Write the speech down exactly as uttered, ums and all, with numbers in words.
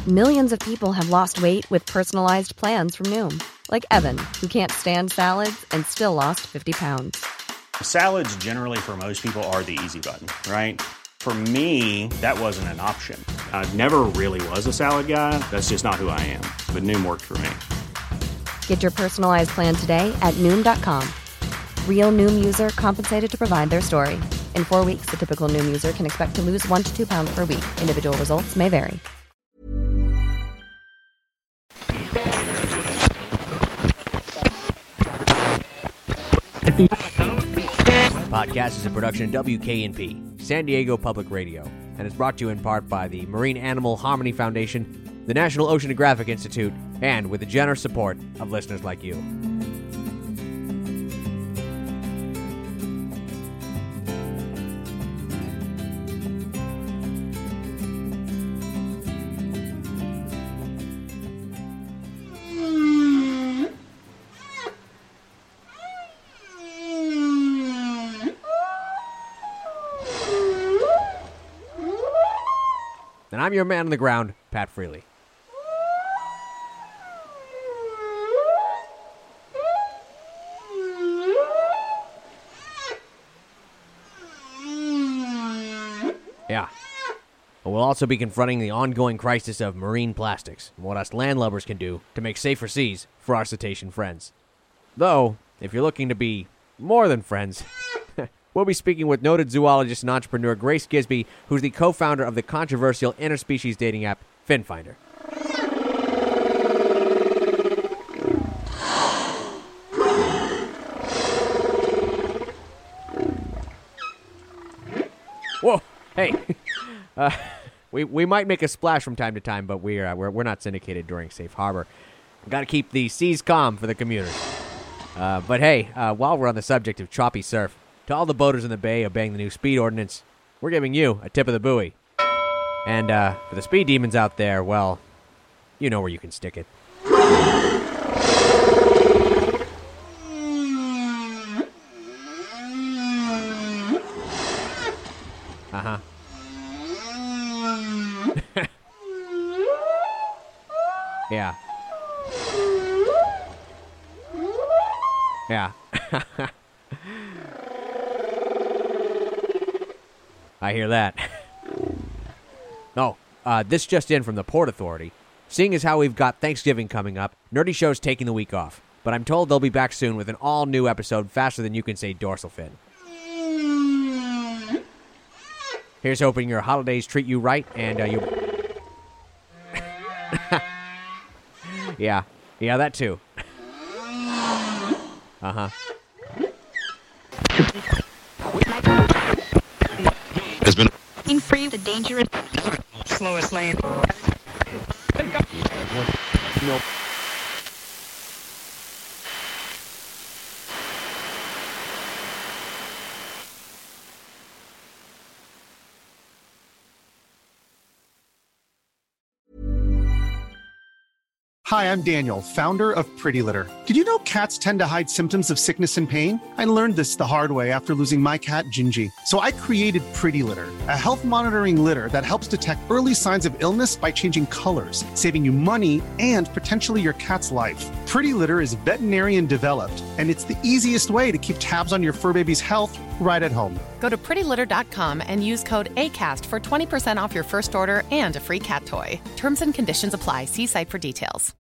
Millions of people have lost weight with personalized plans from Noom. Like Evan, who can't stand salads and still lost fifty pounds. Salads generally for most people are the easy button, right? For me, that wasn't an option. I never really was a salad guy. That's just not who I am. But Noom worked for me. Get your personalized plan today at Noom dot com. Real Noom user compensated to provide their story. In four weeks, the typical Noom user can expect to lose one to two pounds per week. Individual results may vary. Podcast is a production of W K N P, San Diego Public Radio, and is brought to you in part by the Marine Animal Harmony Foundation, the National Oceanographic Institute, and with the generous support of listeners like you. And I'm your man on the ground, Pat Freely. Yeah. But we'll also be confronting the ongoing crisis of marine plastics and what us landlubbers can do to make safer seas for our cetacean friends. Though, if you're looking to be more than friends, we'll be speaking with noted zoologist and entrepreneur Grace Gisby, who's the co-founder of the controversial interspecies dating app FinFinder. Whoa, hey, uh, we we might make a splash from time to time, but we're uh, we're we're not syndicated during Safe Harbor. We've got to keep the seas calm for the commuters. Uh, but hey, uh, while we're on the subject of choppy surf, to all the boaters in the bay obeying the new speed ordinance, we're giving you a tip of the buoy. And uh, for the speed demons out there, well, you know where you can stick it. Uh-huh. Yeah. Yeah. I hear that. Oh, uh, this just in from the Port Authority. Seeing as how we've got Thanksgiving coming up, Nerdy Show's taking the week off. But I'm told they'll be back soon with an all-new episode faster than you can say dorsal fin. Here's hoping your holidays treat you right, and uh, you... yeah. Yeah, that too. Uh-huh. Has been free the dangerous slowest lane. No. Hi, I'm Daniel, founder of Pretty Litter. Did you know cats tend to hide symptoms of sickness and pain? I learned this the hard way after losing my cat, Gingy. So I created Pretty Litter, a health monitoring litter that helps detect early signs of illness by changing colors, saving you money and potentially your cat's life. Pretty Litter is veterinarian developed, and it's the easiest way to keep tabs on your fur baby's health right at home. Go to pretty litter dot com and use code ACAST for twenty percent off your first order and a free cat toy. Terms and conditions apply. See site for details.